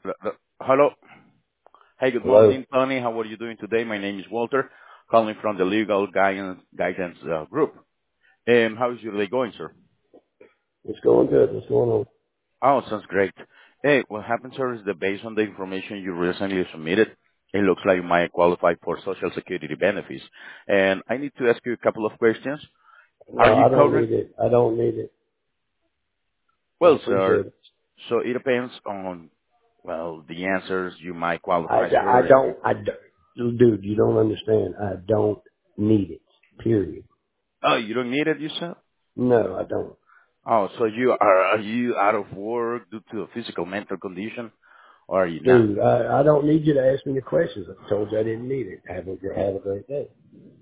Hello. Hey, good Hello. morning, Tony. How are you doing today? My name is Walter, calling from the Legal Guidance Group. How is your day going, sir? It's going good. What's going on? Oh, sounds great. Hey, what happened, sir, is that based on the information you recently submitted, it looks like you might qualify for Social Security benefits. And I need to ask you a couple of questions. Are No, you I don't current? need it. I don't need it. I Well, sir, appreciate it. so it depends on, well, the answers you might I, qualify, I sir. don't, I don't, dude, you don't understand. I don't need it. Period. Oh, you don't need it, you said? No, I don't. Oh, so are you out of work due to a physical mental condition, or are you not? Dude, I don't need you to ask me the questions. I told you I didn't need it. Have a great day.